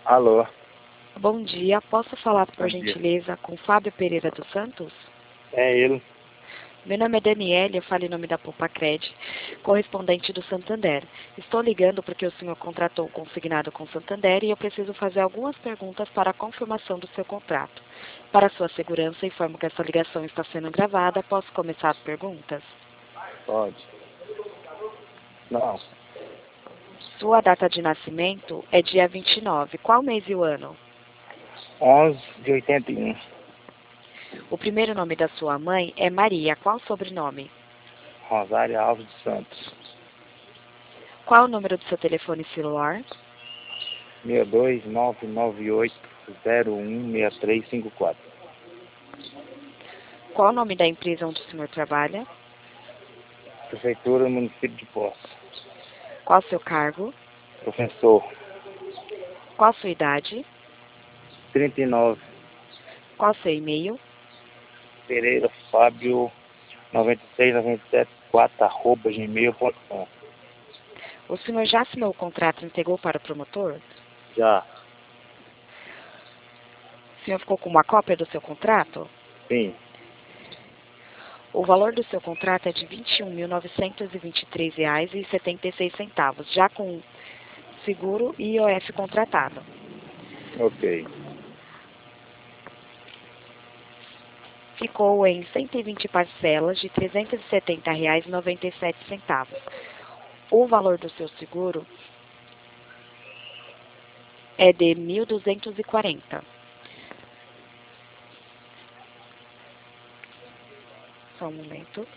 Alô, Bom dia, posso falar, por bom dia. gentileza, com Fábio Pereira dos Santos? É ele. Meu nome é Daniele, eu falo em nome da Poupa-Cred, correspondente do Santander. Estou ligando porque o senhor contratou o consignado com o Santander e eu preciso fazer algumas perguntas para a confirmação do seu contrato. Para sua segurança, informo que essa ligação está sendo gravada. Posso começar as perguntas? Pode. Não, Sua data de nascimento é dia 29. Qual mês e o ano? 11 de 81. O primeiro nome da sua mãe é Maria. Qual o sobrenome? Rosário Alves dos Santos. Qual o número do seu telefone celular? 62998016354. Qual o nome da empresa onde o senhor trabalha? Prefeitura do município de Poços. Qual o seu cargo? Professor. Qual a sua idade? 39. Qual o seu e-mail? Pereira Fábio 96974@gmail.com. O senhor já assinou o contrato e entregou para o promotor? Já. O senhor ficou com uma cópia do seu contrato? Sim. O valor do seu contrato é de R$ 21.923,76, já com seguro e IOF contratado. Ok. Ficou em 120 parcelas de R$ 370,97. O valor do seu seguro é de 1.240. Só um momento.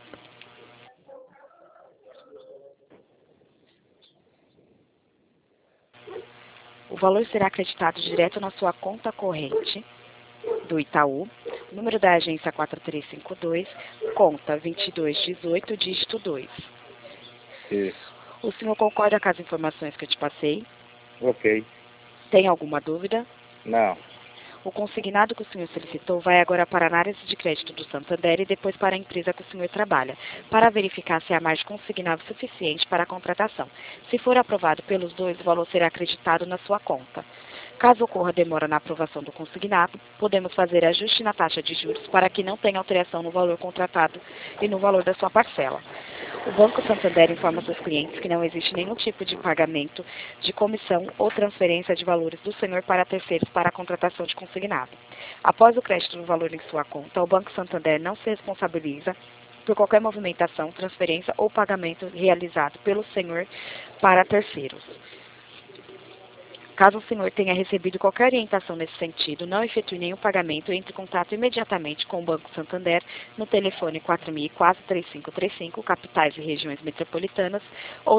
O valor será acreditado direto na sua conta corrente do Itaú, número da agência 4352, conta 2218, dígito 2. Isso. O senhor concorda com as informações que eu te passei? Ok. Tem alguma dúvida? Não. O consignado que o senhor solicitou vai agora para a análise de crédito do Santander e depois para a empresa que o senhor trabalha, para verificar se há margem consignável suficiente para a contratação. Se for aprovado pelos dois, o valor será acreditado na sua conta. Caso ocorra demora na aprovação do consignado, podemos fazer ajuste na taxa de juros para que não tenha alteração no valor contratado e no valor da sua parcela. O Banco Santander informa seus clientes que não existe nenhum tipo de pagamento de comissão ou transferência de valores do senhor para terceiros para a contratação de consignado. Após o crédito do valor em sua conta, o Banco Santander não se responsabiliza por qualquer movimentação, transferência ou pagamento realizado pelo senhor para terceiros. Caso o senhor tenha recebido qualquer orientação nesse sentido, não efetue nenhum pagamento, entre em contato imediatamente com o Banco Santander no telefone 4004-3535, capitais e regiões metropolitanas, ou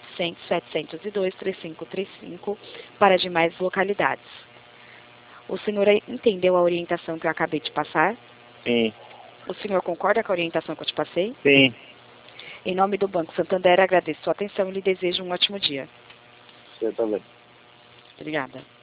0800-702-3535 para demais localidades. O senhor entendeu a orientação que eu acabei de passar? Sim. O senhor concorda com a orientação que eu te passei? Sim. Em nome do Banco Santander, agradeço sua atenção e lhe desejo um ótimo dia. Você também. Obrigada.